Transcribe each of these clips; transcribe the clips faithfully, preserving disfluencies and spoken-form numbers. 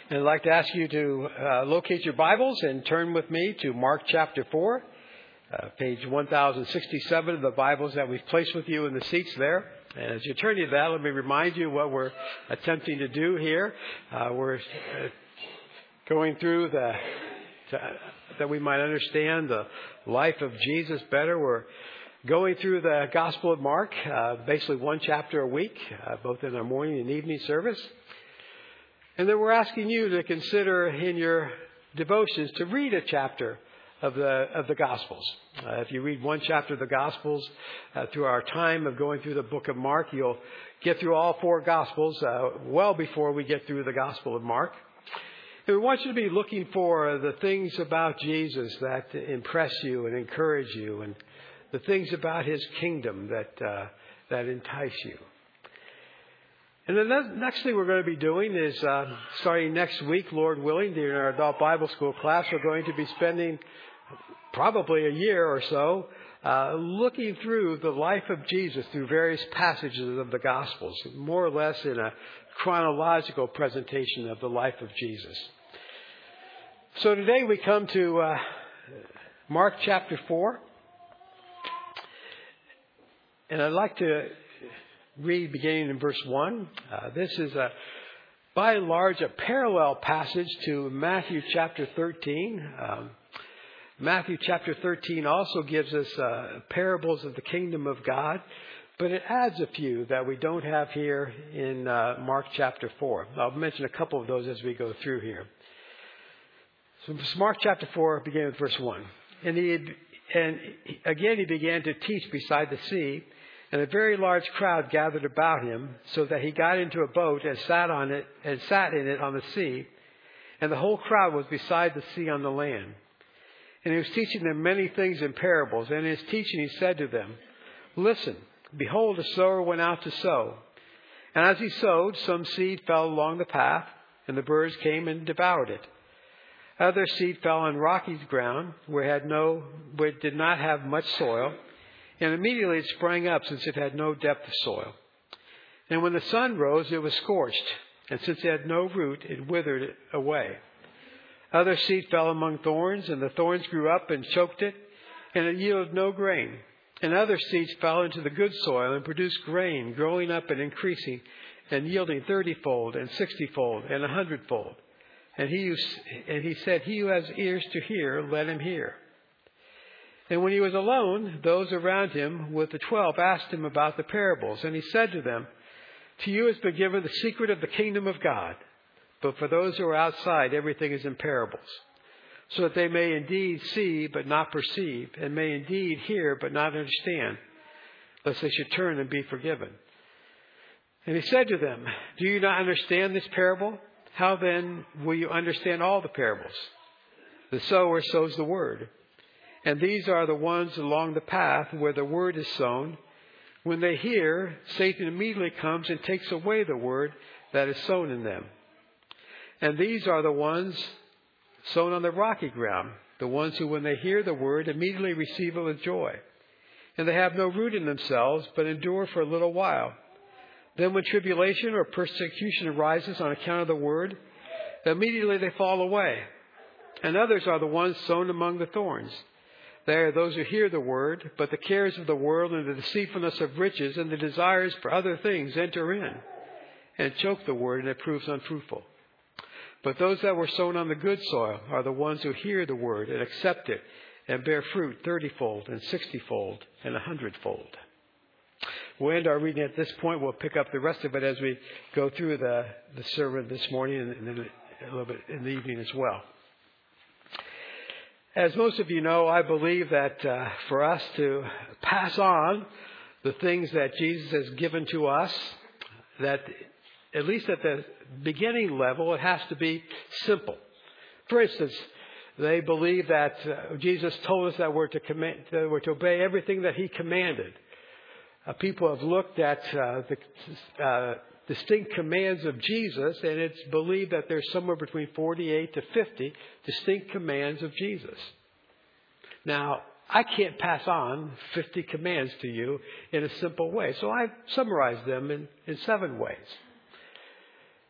And I'd like to ask you to uh, locate your Bibles and turn with me to Mark chapter four, uh, page one thousand sixty-seven of the Bibles that we've placed with you in the seats there. And as you turn to that, let me remind you what we're attempting to do here. Uh, we're uh, going through the, to, that we might understand the life of Jesus better. We're going through the Gospel of Mark, uh, basically one chapter a week, uh, both in our morning and evening service. And then we're asking you to consider in your devotions to read a chapter of the of the Gospels. Uh, if you read one chapter of the Gospels uh, through our time of going through the book of Mark, you'll get through all four Gospels uh, well before we get through the Gospel of Mark. And we want you to be looking for the things about Jesus that impress you and encourage you, and the things about His kingdom that uh, that entice you. And the next thing we're going to be doing is, uh, starting next week, Lord willing, during our adult Bible school class, we're going to be spending probably a year or so uh, looking through the life of Jesus through various passages of the Gospels, more or less in a chronological presentation of the life of Jesus. So today we come to uh, Mark chapter four. And I'd like to read beginning in verse one. Uh, this is, a, by and large, a parallel passage to Matthew chapter thirteen. Um, Matthew chapter thirteen also gives us uh, parables of the kingdom of God, but it adds a few that we don't have here in uh, Mark chapter four. I'll mention a couple of those as we go through here. So Mark chapter four, beginning with verse one. And, he had, and again he began to teach beside the sea, and a very large crowd gathered about him, so that he got into a boat and sat on it and sat in it on the sea, and the whole crowd was beside the sea on the land. And he was teaching them many things in parables, and in his teaching he said to them, "Listen, behold, a sower went out to sow. And as he sowed, some seed fell along the path, and the birds came and devoured it. Other seed fell on rocky ground, where it had no, where it did not have much soil. And immediately it sprang up, since it had no depth of soil. And when the sun rose, it was scorched. And since it had no root, it withered away. Other seed fell among thorns, and the thorns grew up and choked it, and it yielded no grain. And other seeds fell into the good soil and produced grain, growing up and increasing, and yielding thirtyfold, and sixtyfold, and a hundredfold. And he, who, and he said, He who has ears to hear, let him hear." And when he was alone, those around him with the twelve asked him about the parables. And he said to them, "To you has been given the secret of the kingdom of God. But for those who are outside, everything is in parables, so that they may indeed see but not perceive, and may indeed hear but not understand, lest they should turn and be forgiven." And he said to them, "Do you not understand this parable? How then will you understand all the parables? The sower sows the word. And these are the ones along the path where the word is sown. When they hear, Satan immediately comes and takes away the word that is sown in them. And these are the ones sown on the rocky ground, the ones who, when they hear the word, immediately receive it with joy. And they have no root in themselves, but endure for a little while. Then when tribulation or persecution arises on account of the word, immediately they fall away. And others are the ones sown among the thorns. They are those who hear the word, but the cares of the world and the deceitfulness of riches and the desires for other things enter in and choke the word, and it proves unfruitful. But those that were sown on the good soil are the ones who hear the word and accept it and bear fruit thirtyfold and sixtyfold and a hundredfold." We'll end our reading at this point. We'll pick up the rest of it as we go through the, the sermon this morning and then a little bit in the evening as well. As most of you know, I believe that uh, for us to pass on the things that Jesus has given to us, that at least at the beginning level, it has to be simple. For instance, they believe that uh, Jesus told us that we're to, command, uh, we're to obey everything that He commanded. Uh, people have looked at uh, the uh, distinct commands of Jesus, and it's believed that there's somewhere between forty-eight to fifty distinct commands of Jesus. Now, I can't pass on fifty commands to you in a simple way, so I've summarized them in, in seven ways.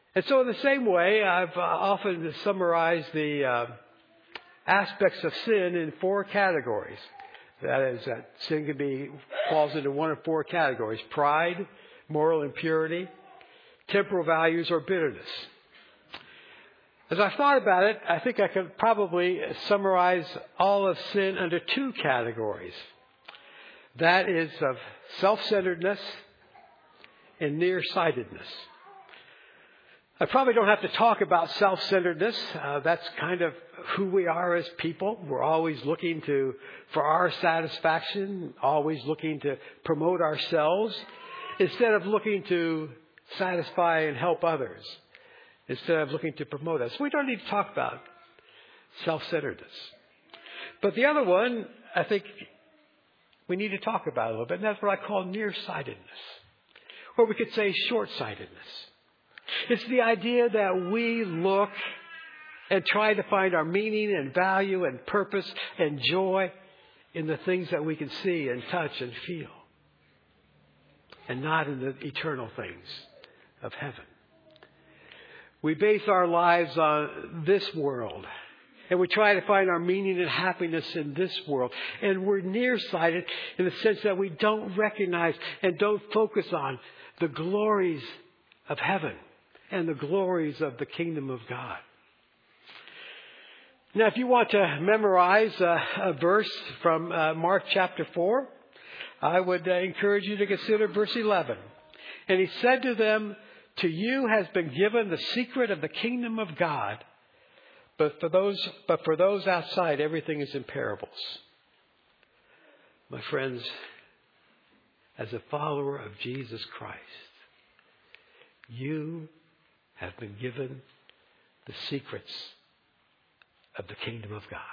And so in the same way, I've uh, often summarized the uh, aspects of sin in four categories. That is, that sin can be falls into one of four categories: pride, moral impurity, temporal values, or bitterness. As I've thought about it, I think I could probably summarize all of sin under two categories. That is of self-centeredness and nearsightedness. I probably don't have to talk about self-centeredness. Uh, that's kind of who we are as people. We're always looking to, for our satisfaction, always looking to promote ourselves instead of looking to satisfy and help others, instead of looking to promote us. We don't need to talk about self-centeredness. But the other one, I think we need to talk about a little bit, and that's what I call nearsightedness. Or we could say short-sightedness. It's the idea that we look and try to find our meaning and value and purpose and joy in the things that we can see and touch and feel, and not in the eternal things of heaven. We base our lives on this world, and we try to find our meaning and happiness in this world. And we're nearsighted in the sense that we don't recognize and don't focus on the glories of heaven and the glories of the kingdom of God. Now, if you want to memorize a, a verse from uh, Mark chapter four, I would uh, encourage you to consider verse eleven. And he said to them, "To you has been given the secret of the kingdom of God, but for those, but for those outside, everything is in parables." My friends, as a follower of Jesus Christ, you have been given the secrets of the kingdom of God.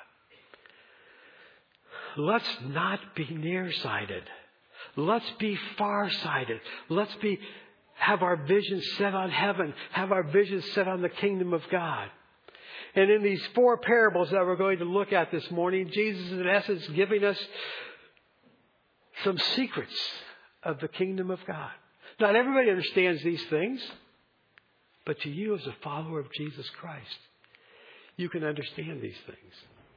Let's not be nearsighted. Let's be farsighted. Let's be have our vision set on heaven. Have our vision set on the kingdom of God. And in these four parables that we're going to look at this morning, Jesus is in essence giving us some secrets of the kingdom of God. Not everybody understands these things, but to you as a follower of Jesus Christ, you can understand these things.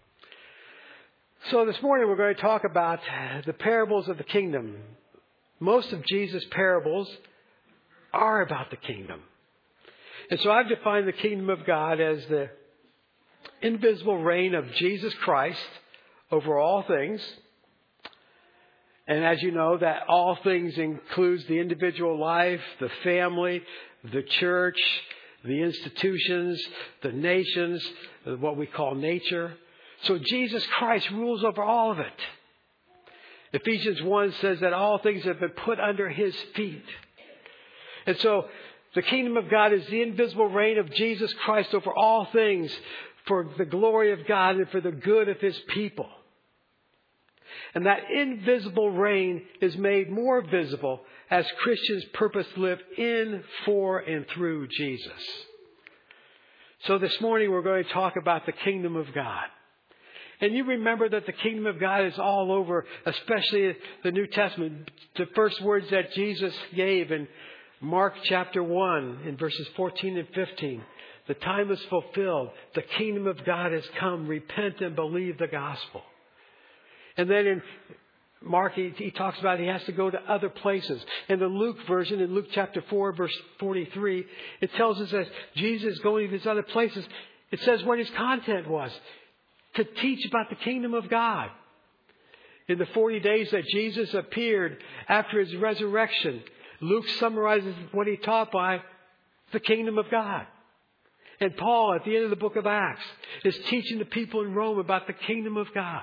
So this morning we're going to talk about the parables of the kingdom. Most of Jesus' parables are about the kingdom. And so I've defined the kingdom of God as the invisible reign of Jesus Christ over all things. And as you know, that all things includes the individual life, the family, the church, the institutions, the nations, what we call nature. So Jesus Christ rules over all of it. Ephesians one says that all things have been put under His feet. And so the kingdom of God is the invisible reign of Jesus Christ over all things for the glory of God and for the good of His people. And that invisible reign is made more visible as Christians purpose live in, for, and through Jesus. So this morning we're going to talk about the kingdom of God. And you remember that the kingdom of God is all over, especially the New Testament. The first words that Jesus gave in Mark chapter one in verses fourteen and fifteen. The time is fulfilled. The kingdom of God has come. Repent and believe the gospel. And then in Mark, he, he talks about he has to go to other places. In the Luke version, in Luke chapter four, verse forty-three, it tells us that Jesus is going to these other places. It says what his content was. To teach about the kingdom of God. In the forty days that Jesus appeared after His resurrection, Luke summarizes what He taught by the kingdom of God. And Paul, at the end of the book of Acts, is teaching the people in Rome about the kingdom of God.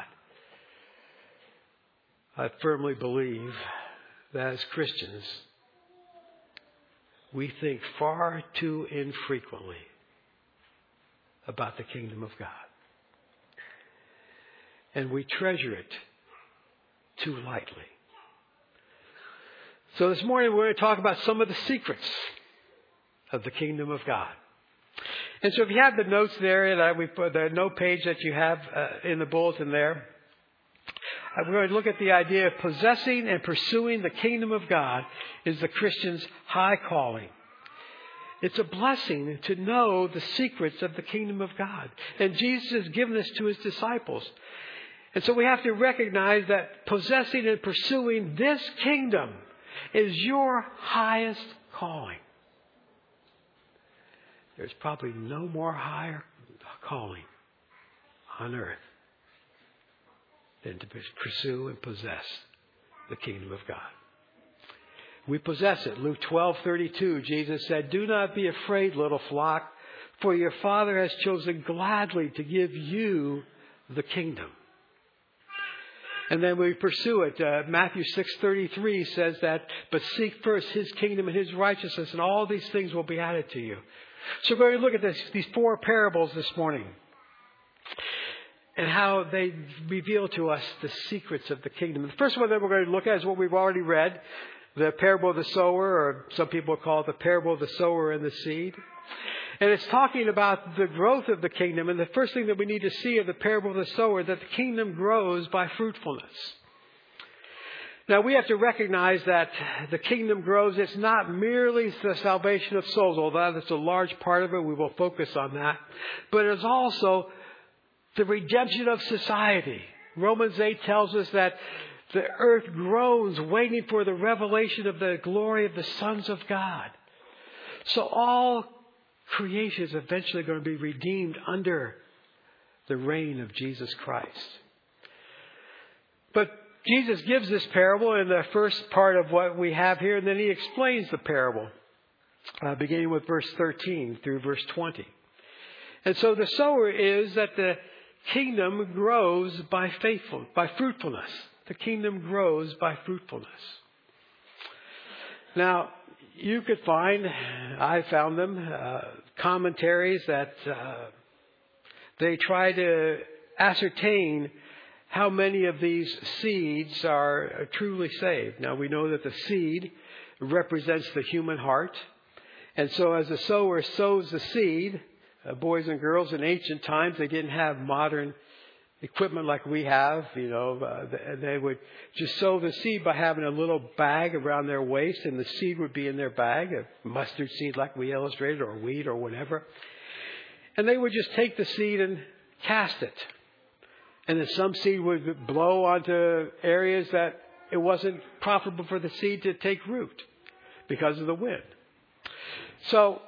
I firmly believe that as Christians, we think far too infrequently about the kingdom of God. And we treasure it too lightly. So this morning we're going to talk about some of the secrets of the kingdom of God. And so if you have the notes there, and uh, we put the note page that you have uh, in the bulletin there, uh, we're going to look at the idea of possessing and pursuing the kingdom of God is the Christian's high calling. It's a blessing to know the secrets of the kingdom of God. And Jesus has given this to his disciples. And so we have to recognize that possessing and pursuing this kingdom is your highest calling. There's probably no more higher calling on earth than to pursue and possess the kingdom of God. We possess it. Luke twelve thirty-two, Jesus said, "Do not be afraid, little flock, for your Father has chosen gladly to give you the kingdom." And then we pursue it. Uh, Matthew six thirty-three says that, "But seek first his kingdom and his righteousness, and all these things will be added to you." So we're going to look at this, these four parables this morning and how they reveal to us the secrets of the kingdom. The first one that we're going to look at is what we've already read, the parable of the sower, or some people call it the parable of the sower and the seed. And it's talking about the growth of the kingdom. And the first thing that we need to see in the parable of the sower, that the kingdom grows by fruitfulness. Now, we have to recognize that the kingdom grows. It's not merely the salvation of souls, although that's a large part of it. We will focus on that. But it's also the redemption of society. Romans eight tells us that the earth groans, waiting for the revelation of the glory of the sons of God. So all creation is eventually going to be redeemed under the reign of Jesus Christ. But Jesus gives this parable in the first part of what we have here, and then he explains the parable, uh, beginning with verse thirteen through verse twenty. And so the sower is that the kingdom grows by faithful, by fruitfulness. The kingdom grows by fruitfulness. Now, you could find, I found them, uh, commentaries that uh, they try to ascertain how many of these seeds are truly saved. Now, we know that the seed represents the human heart. And so as the sower sows the seed, uh, boys and girls in ancient times, they didn't have modern equipment like we have. You know, uh, they would just sow the seed by having a little bag around their waist, and the seed would be in their bag, a mustard seed like we illustrated, or wheat or whatever. And they would just take the seed and cast it. And then some seed would blow onto areas that it wasn't profitable for the seed to take root because of the wind. So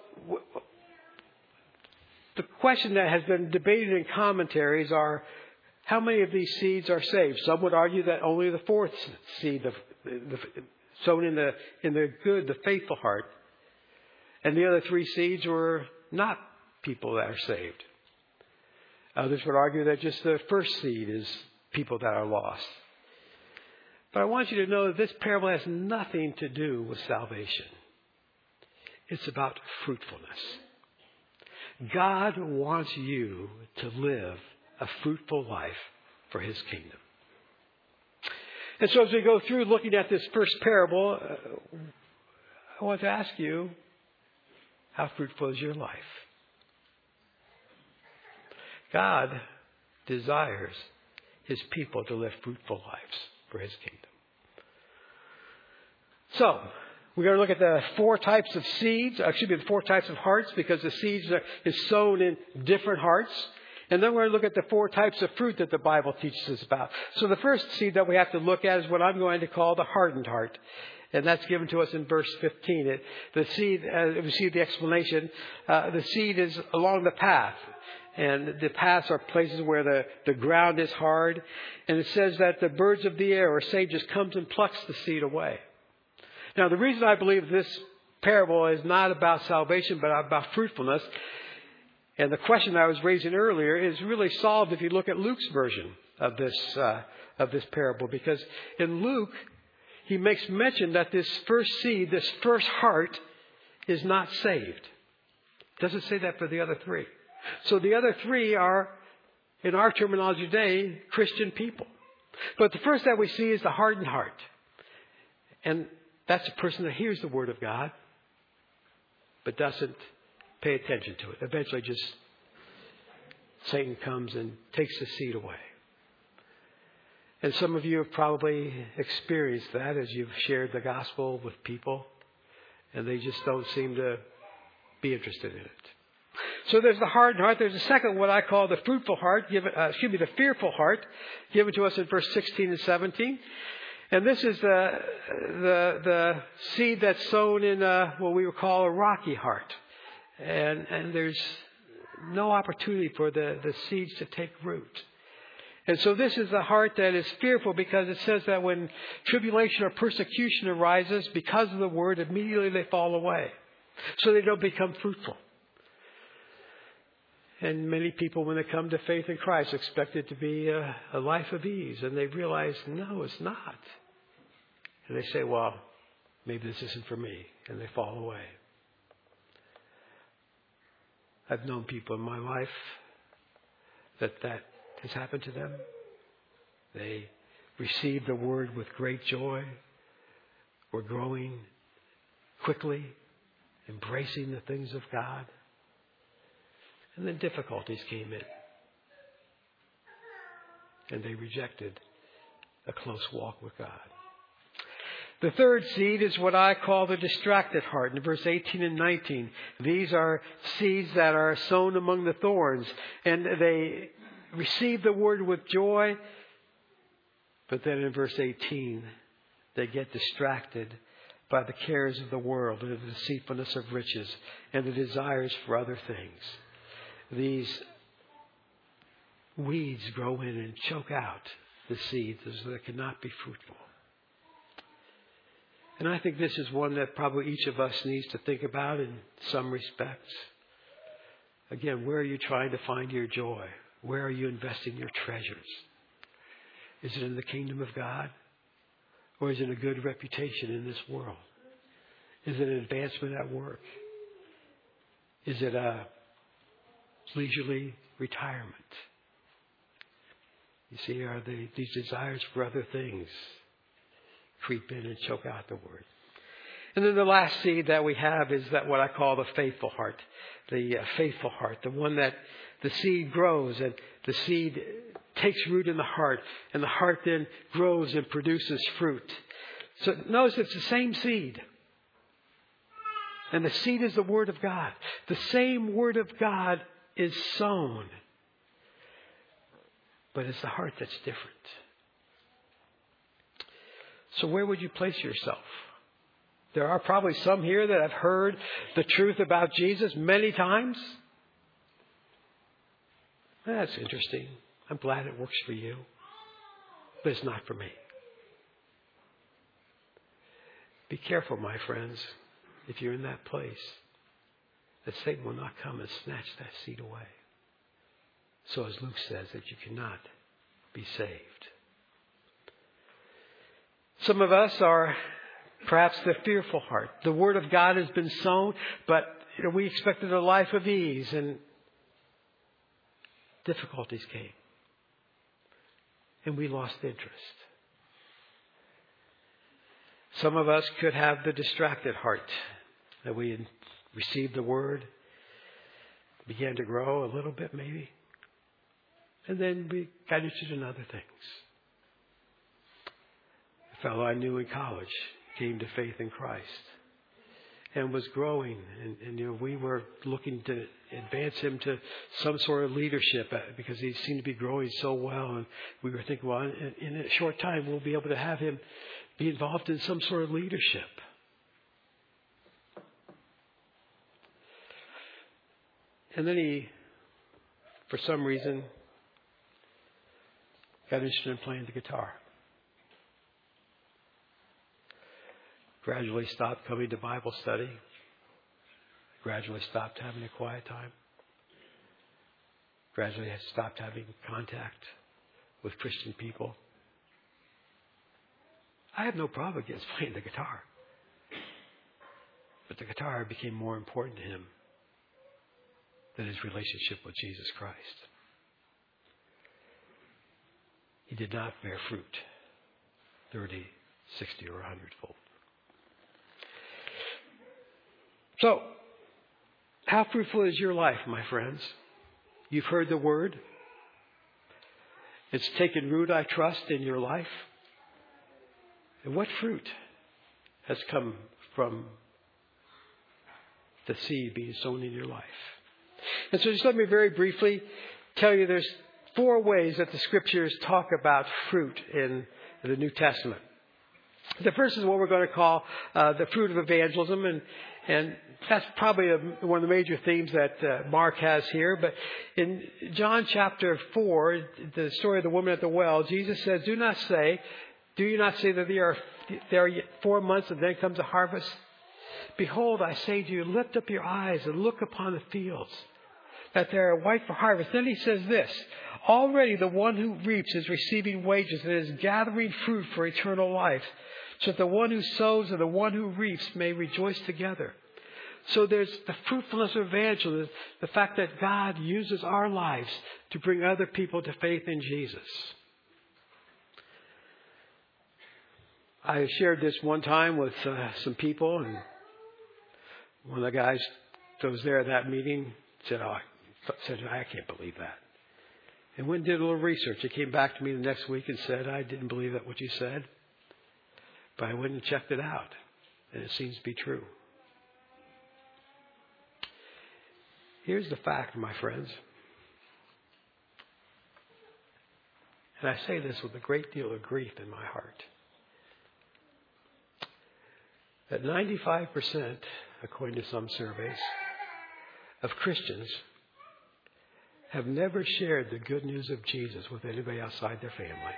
the question that has been debated in commentaries are, how many of these seeds are saved? Some would argue that only the fourth seed, the, the, sown in the in the good, the faithful heart, and the other three seeds were not people that are saved. Others would argue that just the first seed is people that are lost. But I want you to know that this parable has nothing to do with salvation. It's about fruitfulness. God wants you to live a fruitful life for his kingdom. And so as we go through looking at this first parable, uh, I want to ask you, how fruitful is your life? God desires his people to live fruitful lives for his kingdom. So, we're going to look at the four types of seeds, excuse me, the four types of hearts, because the seeds are, is sown in different hearts. And then we're going to look at the four types of fruit that the Bible teaches us about. So the first seed that we have to look at is what I'm going to call the hardened heart. And that's given to us in verse fifteen. It, the seed, uh, we see the explanation, uh, the seed is along the path. And the paths are places where the, the ground is hard. And it says that the birds of the air, or Satan, just comes and plucks the seed away. Now, the reason I believe this parable is not about salvation, but about fruitfulness, and the question I was raising earlier is really solved if you look at Luke's version of this uh, of this parable. Because in Luke, he makes mention that this first seed, this first heart, is not saved. Doesn't say that for the other three. So the other three are, in our terminology today, Christian people. But the first that we see is the hardened heart. And that's a person that hears the word of God, but doesn't pay attention to it. Eventually just Satan comes and takes the seed away. And some of you have probably experienced that as you've shared the gospel with people, and they just don't seem to be interested in it. So there's the hardened heart. There's a second, what I call the fruitful heart, given, uh, excuse me, the fearful heart, given to us in verse sixteen and seventeen. And this is the the the seed that's sown in a, what we would call a rocky heart, and and there's no opportunity for the the seeds to take root. And so this is the heart that is fearful, because it says that when tribulation or persecution arises because of the word, immediately they fall away, so they don't become fruitful. And many people, when they come to faith in Christ, expect it to be a, a life of ease. And they realize, no, it's not. And they say, well, maybe this isn't for me. And they fall away. I've known people in my life that that has happened to them. They received the word with great joy, were growing quickly, embracing the things of God. And then difficulties came in. And they rejected a close walk with God. The third seed is what I call the distracted heart. In verse eighteen and nineteen, these are seeds that are sown among the thorns. And they receive the word with joy. But then in verse eighteen, they get distracted by the cares of the world and the deceitfulness of riches and the desires for other things. These weeds grow in and choke out the seeds so they cannot be fruitful. And I think this is one that probably each of us needs to think about in some respects. Again, where are you trying to find your joy? Where are you investing your treasures? Is it in the kingdom of God? Or is it a good reputation in this world? Is it an advancement at work? Is it a leisurely retirement? You see, are they, these desires for other things creep in and choke out the word? And then the last seed that we have is that what I call the faithful heart. The uh, faithful heart. The one that the seed grows and the seed takes root in the heart. And the heart then grows and produces fruit. So notice it's the same seed. And the seed is the Word of God. The same Word of God is sown. But it's the heart that's different. So where would you place yourself? There are probably some here that have heard the truth about Jesus many times. That's interesting. I'm glad it works for you. But it's not for me. Be careful, my friends, if you're in that place, that Satan will not come and snatch that seed away. So as Luke says, that you cannot be saved. Some of us are perhaps the fearful heart. The Word of God has been sown, but you know, we expected a life of ease, and difficulties came. And we lost interest. Some of us could have the distracted heart, that we had received the Word, began to grow a little bit maybe, and then we got interested in other things. A fellow I knew in college came to faith in Christ and was growing, and, and you know, we were looking to advance him to some sort of leadership because he seemed to be growing so well, and we were thinking, well, in, in a short time we'll be able to have him be involved in some sort of leadership. And then he, for some reason, got interested in playing the guitar. Gradually stopped coming to Bible study. Gradually stopped having a quiet time. Gradually stopped having contact with Christian people. I have no problem against playing the guitar. But the guitar became more important to him than his relationship with Jesus Christ. He did not bear fruit thirty, sixty, or a hundredfold. So, how fruitful is your life, my friends? You've heard the word. It's taken root, I trust, in your life. And what fruit has come from the seed being sown in your life. And so just let me very briefly tell you there's four ways that the Scriptures talk about fruit in the New Testament. The first is what we're going to call uh, the fruit of evangelism, and and that's probably a, one of the major themes that uh, Mark has here. But in John chapter four, the story of the woman at the well, Jesus says, "Do not say, do you not say that there are there are yet four months and then comes the harvest? Behold, I say to you, lift up your eyes and look upon the fields, that they are white for harvest." Then he says this, "Already the one who reaps is receiving wages and is gathering fruit for eternal life, so that the one who sows and the one who reaps may rejoice together." So there's the fruitfulness of evangelism, the fact that God uses our lives to bring other people to faith in Jesus. I shared this one time with uh, some people, and one of the guys that was there at that meeting said, "Oh, I said I can't believe that." And went and did a little research. He came back to me the next week and said, "I didn't believe that what you said, but I went and checked it out, and it seems to be true." Here's the fact, my friends. And I say this with a great deal of grief in my heart. That ninety-five percent, according to some surveys, of Christians have never shared the good news of Jesus with anybody outside their family.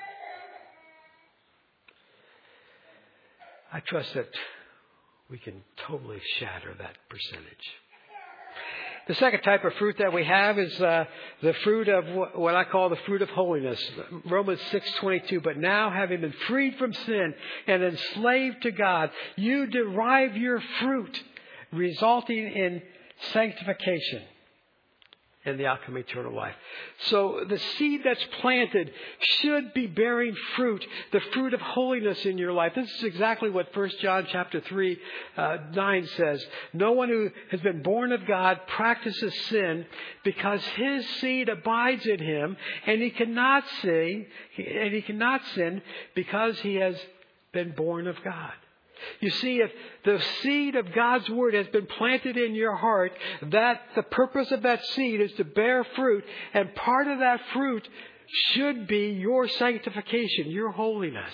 I trust that we can totally shatter that percentage. The second type of fruit that we have is uh, the fruit of what I call the fruit of holiness. Romans six twenty-two. "But now, having been freed from sin and enslaved to God, you derive your fruit, resulting in sanctification and the outcome eternal life." So the seed that's planted should be bearing fruit, the fruit of holiness in your life. This is exactly what First John chapter three, uh, nine says. "No one who has been born of God practices sin, because his seed abides in him, and he cannot sin, and he cannot sin because he has been born of God." You see, if the seed of God's Word has been planted in your heart, that the purpose of that seed is to bear fruit, and part of that fruit should be your sanctification, your holiness.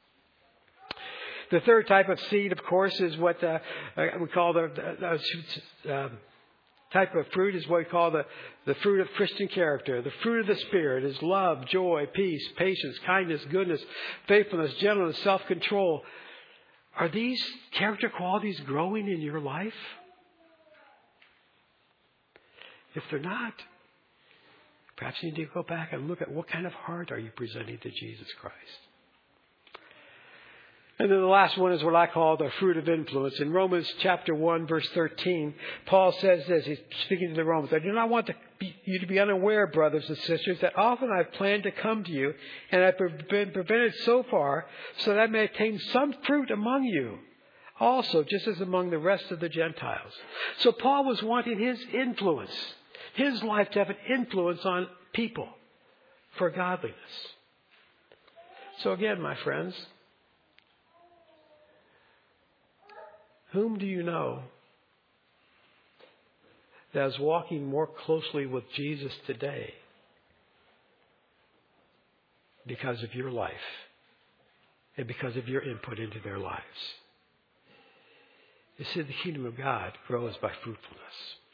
The third type of seed, of course, is what uh, we call the uh, uh, type of fruit is what we call the, the fruit of Christian character. The fruit of the Spirit is love, joy, peace, patience, kindness, goodness, faithfulness, gentleness, self-control. Are these character qualities growing in your life? If they're not, perhaps you need to go back and look at what kind of heart are you presenting to Jesus Christ. And then the last one is what I call the fruit of influence. In Romans chapter one, verse thirteen, Paul says this. He's speaking to the Romans. "I do not want to be, you to be unaware, brothers and sisters, that often I've planned to come to you, and I've been prevented so far, so that I may attain some fruit among you, also, just as among the rest of the Gentiles." So Paul was wanting his influence, his life to have an influence on people for godliness. So again, my friends, whom do you know that is walking more closely with Jesus today because of your life and because of your input into their lives? You see, the kingdom of God grows by fruitfulness.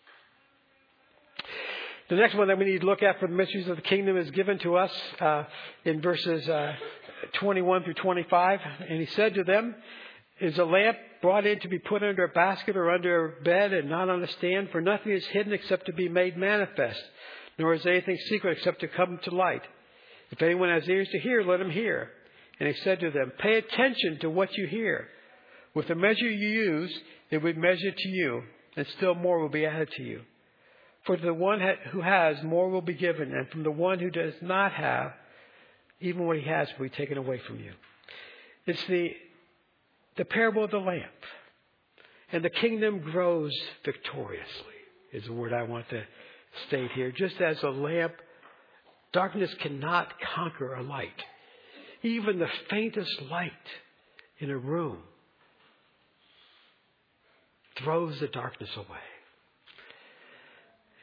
The next one that we need to look at for the mysteries of the kingdom is given to us uh, in verses uh, twenty-one through twenty-five. "And he said to them, Is a lamp brought in to be put under a basket or under a bed and not on a stand? For nothing is hidden except to be made manifest, nor is anything secret except to come to light. If anyone has ears to hear, let him hear." And he said to them, "Pay attention to what you hear. With the measure you use, it will be measured to you, and still more will be added to you. For to the one who has, more will be given, and from the one who does not have, even what he has will be taken away from you." It's the The parable of the lamp. And the kingdom grows victoriously is the word I want to state here. Just as a lamp, darkness cannot conquer a light. Even the faintest light in a room throws the darkness away.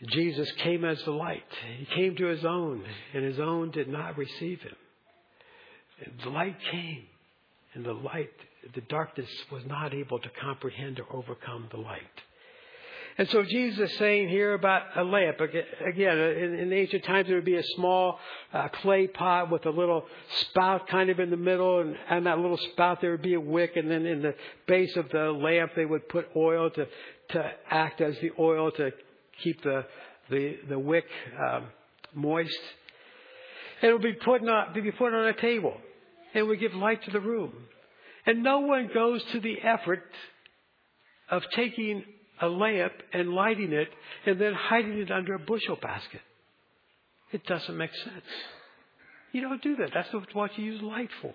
Jesus came as the light. He came to his own, and his own did not receive him. And the light came, and the light, the darkness was not able to comprehend or overcome the light. And so Jesus is saying here about a lamp. Again, in, in ancient times, there would be a small uh, clay pot with a little spout kind of in the middle. And on that little spout, there would be a wick. And then in the base of the lamp, they would put oil to, to act as the oil to keep the, the, the wick um, moist. And it would be put, on, be put on a table. And it would give light to the room. And no one goes to the effort of taking a lamp and lighting it and then hiding it under a bushel basket. It doesn't make sense. You don't do that. That's what you use light for.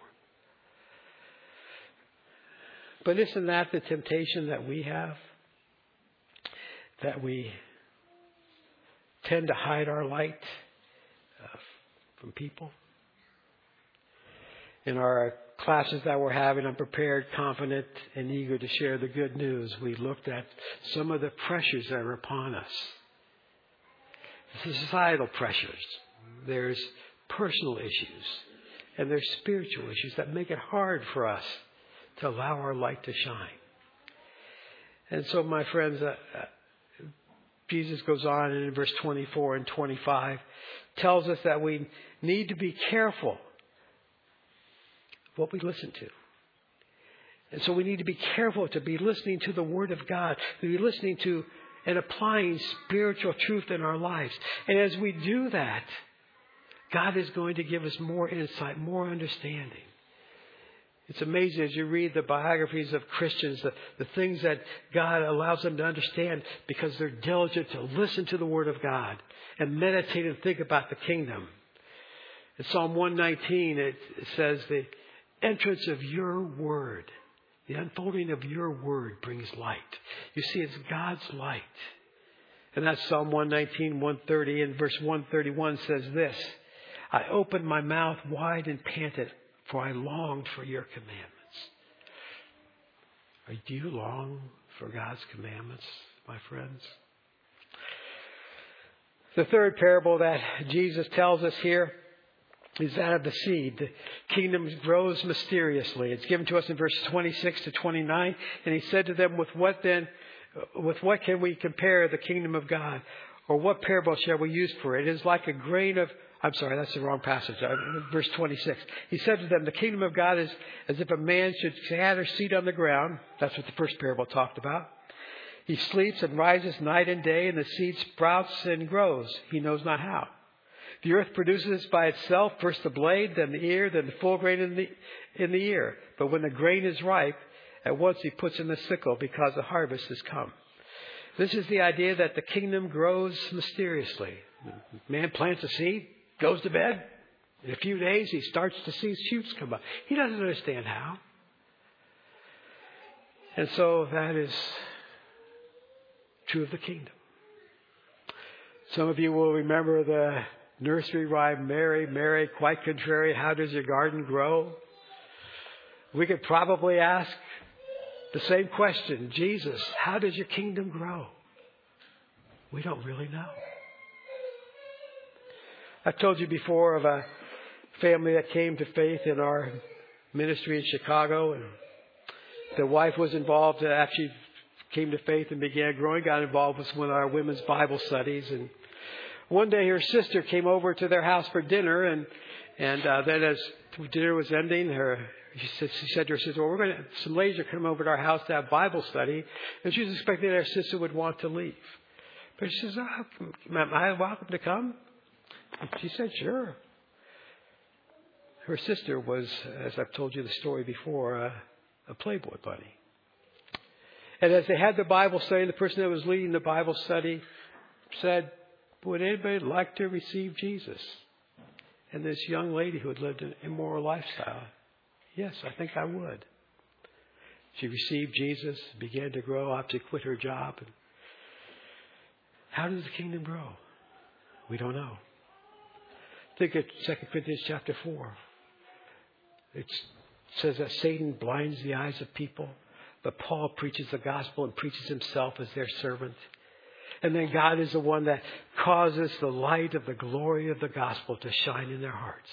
But isn't that the temptation that we have? That we tend to hide our light uh, from people? In our classes that we're having, I'm prepared, confident, and eager to share the good news. We looked at some of the pressures that are upon us. The societal pressures. There's personal issues. And there's spiritual issues that make it hard for us to allow our light to shine. And so, my friends, uh, uh, Jesus goes on and in verse twenty-four and twenty-five tells us that we need to be careful what we listen to. And so we need to be careful to be listening to the Word of God, to be listening to and applying spiritual truth in our lives. And as we do that, God is going to give us more insight, more understanding. It's amazing as you read the biographies of Christians, the, the things that God allows them to understand because they're diligent to listen to the Word of God and meditate and think about the kingdom. In Psalm one nineteen, it, it says the entrance of your word, the unfolding of your word brings light. You see, it's God's light. And that's Psalm one nineteen, one thirty, and verse one thirty-one says this: I opened my mouth wide and panted, for I longed for your commandments. Or do you long for God's commandments, my friends? The third parable that Jesus tells us here is that of the seed. The kingdom grows mysteriously. It's given to us in verses twenty-six to twenty-nine. And he said to them, with what then, with what can we compare the kingdom of God? Or what parable shall we use for it? It is like a grain of, I'm sorry, that's the wrong passage. Verse twenty-six. He said to them, the kingdom of God is as if a man should scatter seed on the ground. That's what the first parable talked about. He sleeps and rises night and day, and the seed sprouts and grows. He knows not how. The earth produces by itself first the blade, then the ear, then the full grain in the, in the ear. But when the grain is ripe, at once he puts in the sickle because the harvest has come. This is the idea that the kingdom grows mysteriously. Man plants a seed, goes to bed. In a few days, he starts to see shoots come up. He doesn't understand how. And so that is true of the kingdom. Some of you will remember the nursery rhyme, Mary, Mary, quite contrary, how does your garden grow? We could probably ask the same question, Jesus, how does your kingdom grow? We don't really know. I've told you before of a family that came to faith in our ministry in Chicago, and the wife was involved, uh, actually came to faith and began growing, got involved with one of our women's Bible studies, and one day her sister came over to their house for dinner, and and uh, then as dinner was ending, her she said, she said to her sister, well, we're going to, some ladies are coming over to our house to have Bible study, and she was expecting that her sister would want to leave. But she says, oh, am I welcome to come? And she said, sure. Her sister was, as I've told you the story before, uh, a Playboy bunny. And as they had the Bible study, the person that was leading the Bible study said, would anybody like to receive Jesus? And this young lady who had lived an immoral lifestyle, yes, I think I would. She received Jesus, began to grow, opted to quit her job. And how does the kingdom grow? We don't know. Think of Second Corinthians chapter four. It says that Satan blinds the eyes of people, but Paul preaches the gospel and preaches himself as their servant. And then God is the one that causes the light of the glory of the gospel to shine in their hearts.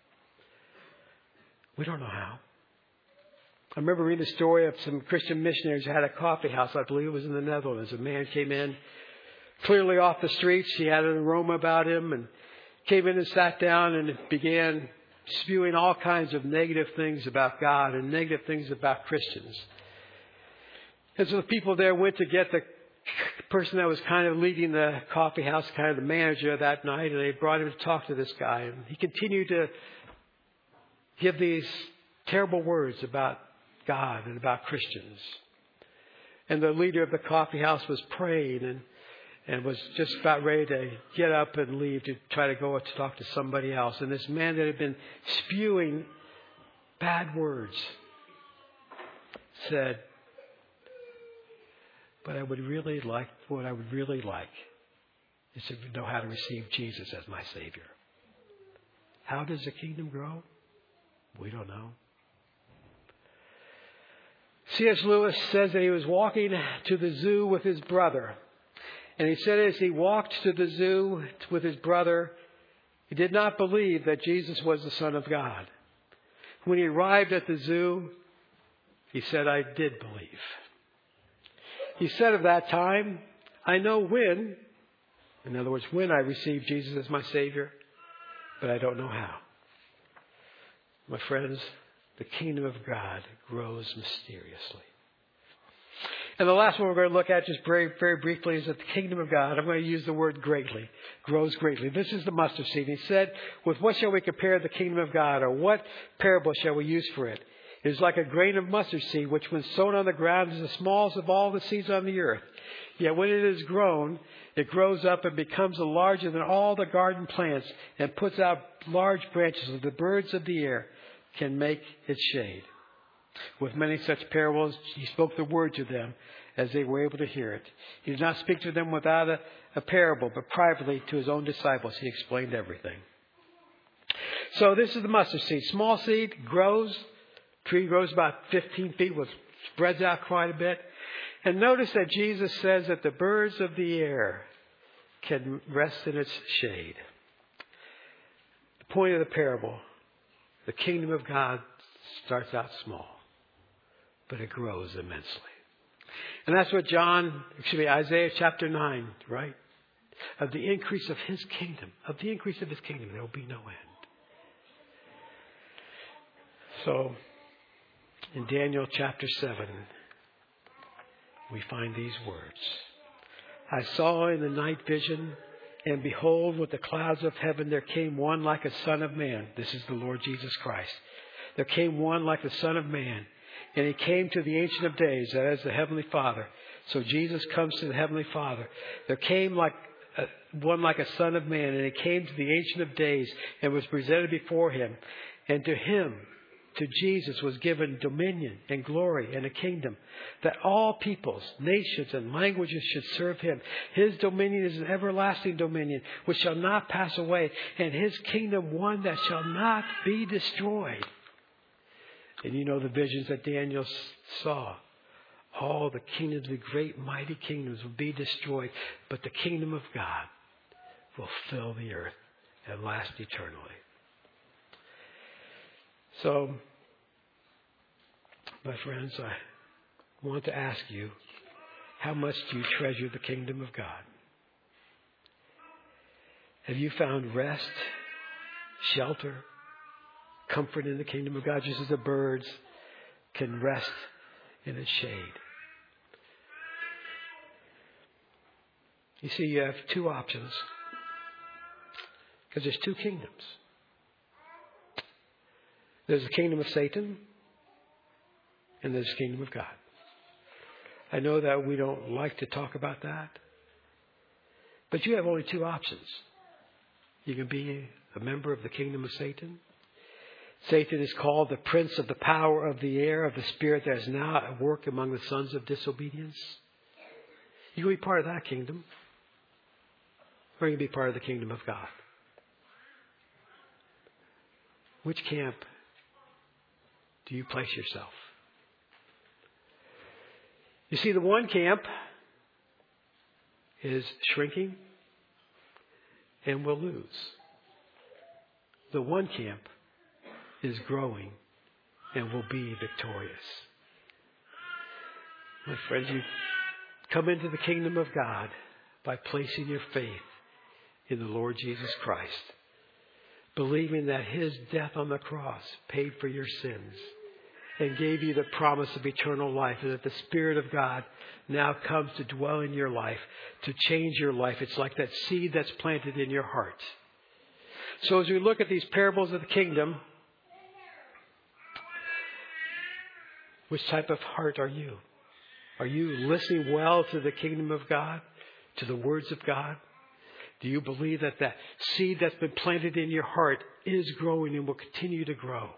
We don't know how. I remember reading the story of some Christian missionaries who had a coffee house. I believe it was in the Netherlands. A man came in clearly off the streets. He had an aroma about him and came in and sat down and began spewing all kinds of negative things about God and negative things about Christians. And so the people there went to get the person that was kind of leading the coffee house, kind of the manager that night, and they brought him to talk to this guy. And he continued to give these terrible words about God and about Christians. And the leader of the coffee house was praying and, and was just about ready to get up and leave to try to go to talk to somebody else. And this man that had been spewing bad words said, but I would really like, what I would really like is to know how to receive Jesus as my Savior. How does the kingdom grow? We don't know. C S Lewis says that he was walking to the zoo with his brother. And he said as he walked to the zoo with his brother, he did not believe that Jesus was the Son of God. When he arrived at the zoo, he said, I did believe. He said of that time, I know when, in other words, when I received Jesus as my Savior, but I don't know how. My friends, the kingdom of God grows mysteriously. And the last one we're going to look at just very, very briefly is that the kingdom of God, I'm going to use the word greatly, grows greatly. This is the mustard seed. He said, with what shall we compare the kingdom of God, or what parable shall we use for it? It is like a grain of mustard seed, which when sown on the ground is the smallest of all the seeds on the earth. Yet when it is grown, it grows up and becomes larger than all the garden plants and puts out large branches so the birds of the air can make its shade. With many such parables, he spoke the word to them as they were able to hear it. He did not speak to them without a, a parable, but privately to his own disciples he explained everything. So this is the mustard seed. Small seed, grows. Tree grows about fifteen feet, with spreads out quite a bit. And notice that Jesus says that the birds of the air can rest in its shade. The point of the parable, the kingdom of God starts out small, but it grows immensely. And that's what John, excuse me, Isaiah chapter nine, right? Of the increase of his kingdom, of the increase of his kingdom, there will be no end. So, in Daniel chapter seven, we find these words. I saw in the night vision, and behold, with the clouds of heaven there came one like a son of man. This is the Lord Jesus Christ. There came one like the Son of Man, and he came to the Ancient of Days, that is the Heavenly Father. So Jesus comes to the Heavenly Father. There came like a, one like a Son of Man, and he came to the Ancient of Days and was presented before him. And to him, to Jesus, was given dominion and glory and a kingdom, that all peoples, nations, and languages should serve him. His dominion is an everlasting dominion, which shall not pass away, and his kingdom one that shall not be destroyed. And you know the visions that Daniel saw. All the kingdoms, the great mighty kingdoms will be destroyed, but the kingdom of God will fill the earth and last eternally. So, my friends, I want to ask you, how much do you treasure the kingdom of God? Have you found rest, shelter, comfort in the kingdom of God, just as the birds can rest in its shade? You see, you have two options, because there's two kingdoms. There's the kingdom of Satan, and there's the kingdom of God. I know that we don't like to talk about that, but you have only two options. You can be a member of the kingdom of Satan. Satan is called the prince of the power of the air, of the spirit that is now at work among the sons of disobedience. You can be part of that kingdom, or you can be part of the kingdom of God. Which camp do you place yourself? You see, the one camp is shrinking and will lose. The one camp is growing and will be victorious. My friends, you come into the kingdom of God by placing your faith in the Lord Jesus Christ, believing that His death on the cross paid for your sins and gave you the promise of eternal life, and that the Spirit of God now comes to dwell in your life, to change your life. It's like that seed that's planted in your heart. So as we look at these parables of the kingdom, which type of heart are you? Are you listening well to the kingdom of God, to the words of God? Do you believe that that seed that's been planted in your heart is growing and will continue to grow?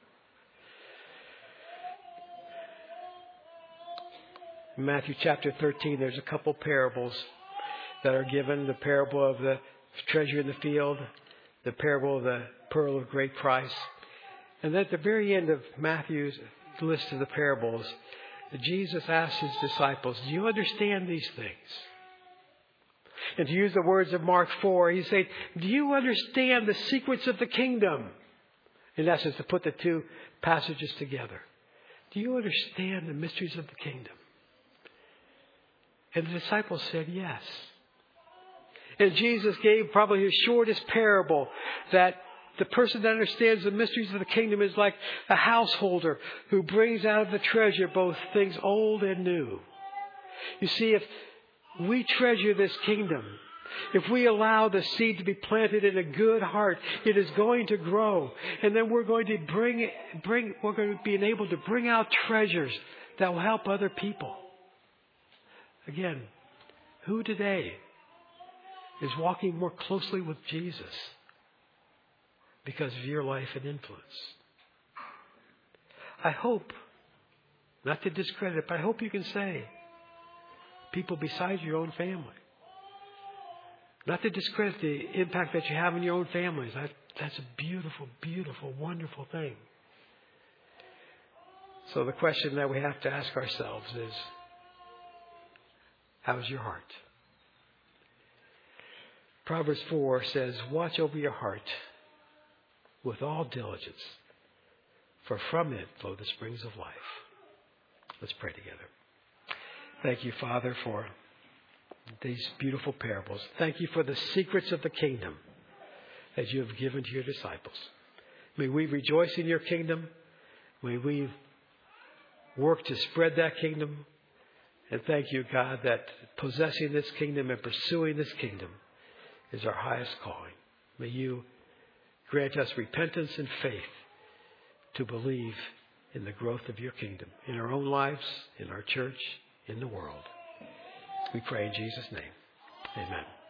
In Matthew chapter thirteen, there's a couple parables that are given. The parable of the treasure in the field, the parable of the pearl of great price. And at the very end of Matthew's list of the parables, Jesus asked His disciples, do you understand these things? And to use the words of Mark four, He said, do you understand the secrets of the kingdom? In essence, to put the two passages together. Do you understand the mysteries of the kingdom? And the disciples said yes. And Jesus gave probably His shortest parable, that the person that understands the mysteries of the kingdom is like a householder who brings out of the treasure both things old and new. You see, if we treasure this kingdom, if we allow the seed to be planted in a good heart, it is going to grow. And then we're going to bring, bring, we're going to be able to bring out treasures that will help other people. Again, who today is walking more closely with Jesus because of your life and influence? I hope, not to discredit, but I hope you can say people besides your own family. Not to discredit the impact that you have in your own families. That, that's a beautiful, beautiful, wonderful thing. So the question that we have to ask ourselves is, how's your heart? Proverbs four says, watch over your heart with all diligence, for from it flow the springs of life. Let's pray together. Thank you, Father, for these beautiful parables. Thank you for the secrets of the kingdom that you have given to your disciples. May we rejoice in your kingdom. May we work to spread that kingdom. And thank you, God, that possessing this kingdom and pursuing this kingdom is our highest calling. May you grant us repentance and faith to believe in the growth of your kingdom, in our own lives, in our church, in the world. We pray in Jesus' name. Amen.